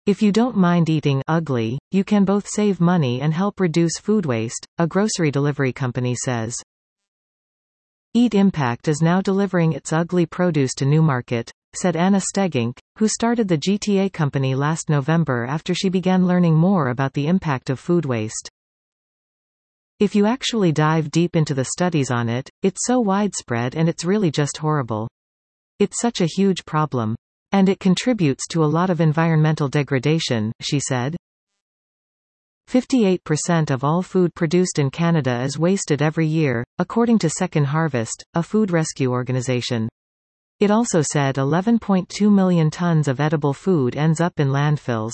If you don't mind eating ugly, you can both save money and help reduce food waste, a grocery delivery company says. Eat Impact is now delivering its ugly produce to Newmarket, said Anna Stegink, who started the GTA company last November after she began learning more about the impact of food waste. If you actually dive deep into the studies on it, it's so widespread and it's really just horrible. It's such a huge problem. And it contributes to a lot of environmental degradation, she said. 58% of all food produced in Canada is wasted every year, according to Second Harvest, a food rescue organization. It also said 11.2 million tons of edible food ends up in landfills.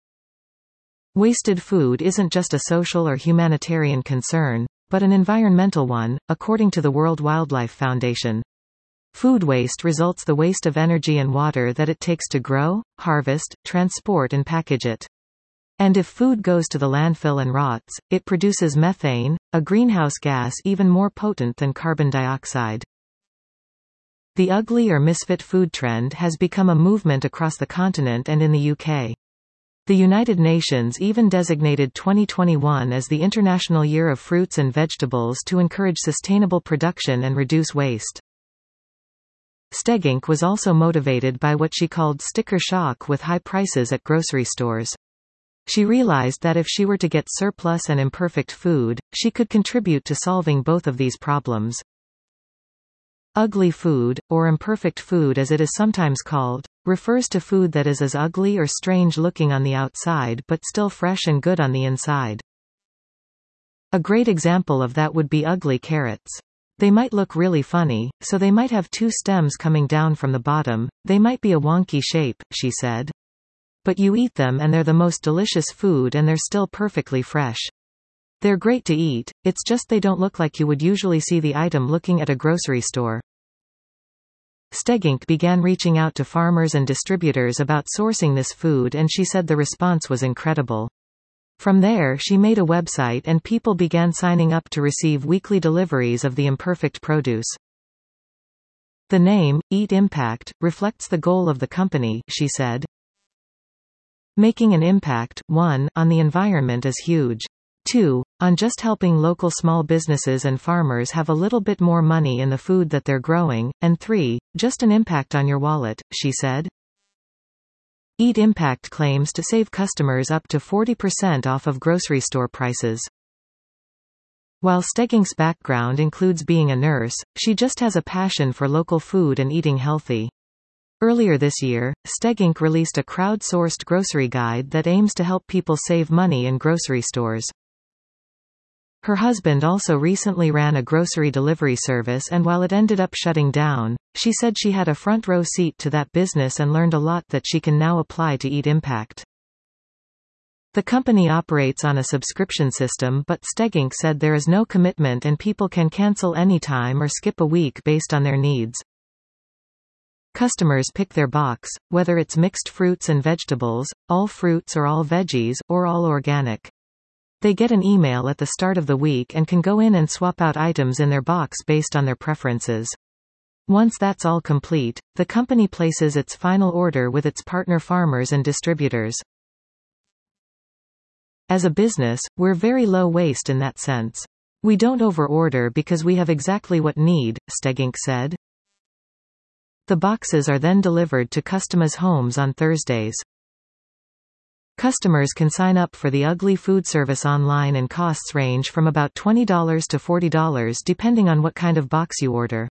Wasted food isn't just a social or humanitarian concern, but an environmental one, according to the World Wildlife Foundation. Food waste results the waste of energy and water that it takes to grow, harvest, transport and package it. And if food goes to the landfill and rots, it produces methane, a greenhouse gas even more potent than carbon dioxide. The ugly or misfit food trend has become a movement across the continent and in the UK. The United Nations even designated 2021 as the International Year of Fruits and Vegetables to encourage sustainable production and reduce waste. Stegink was also motivated by what she called sticker shock with high prices at grocery stores. She realized that if she were to get surplus and imperfect food, she could contribute to solving both of these problems. Ugly food, or imperfect food as it is sometimes called, refers to food that is as ugly or strange looking on the outside but still fresh and good on the inside. A great example of that would be ugly carrots. They might look really funny, so they might have two stems coming down from the bottom, they might be a wonky shape, she said. But you eat them and they're the most delicious food and they're still perfectly fresh. They're great to eat, it's just they don't look like you would usually see the item looking at a grocery store. Stegink began reaching out to farmers and distributors about sourcing this food and she said the response was incredible. From there she made a website and people began signing up to receive weekly deliveries of the imperfect produce. The name, Eat Impact, reflects the goal of the company, she said. Making an impact, 1, on the environment is huge. 2, on just helping local small businesses and farmers have a little bit more money in the food that they're growing, and 3, just an impact on your wallet, she said. Eat Impact claims to save customers up to 40% off of grocery store prices. While Stegink's background includes being a nurse, she just has a passion for local food and eating healthy. Earlier this year, Stegink released a crowd-sourced grocery guide that aims to help people save money in grocery stores. Her husband also recently ran a grocery delivery service and while it ended up shutting down, she said she had a front-row seat to that business and learned a lot that she can now apply to Eat Impact. The company operates on a subscription system but Stegink said there is no commitment and people can cancel anytime or skip a week based on their needs. Customers pick their box, whether it's mixed fruits and vegetables, all fruits or all veggies, or all organic. They get an email at the start of the week and can go in and swap out items in their box based on their preferences. Once that's all complete, the company places its final order with its partner farmers and distributors. As a business, we're very low waste in that sense. We don't overorder because we have exactly what need, Stegink said. The boxes are then delivered to customers' homes on Thursdays. Customers can sign up for the Ugly food service online and costs range from about $20 to $40 depending on what kind of box you order.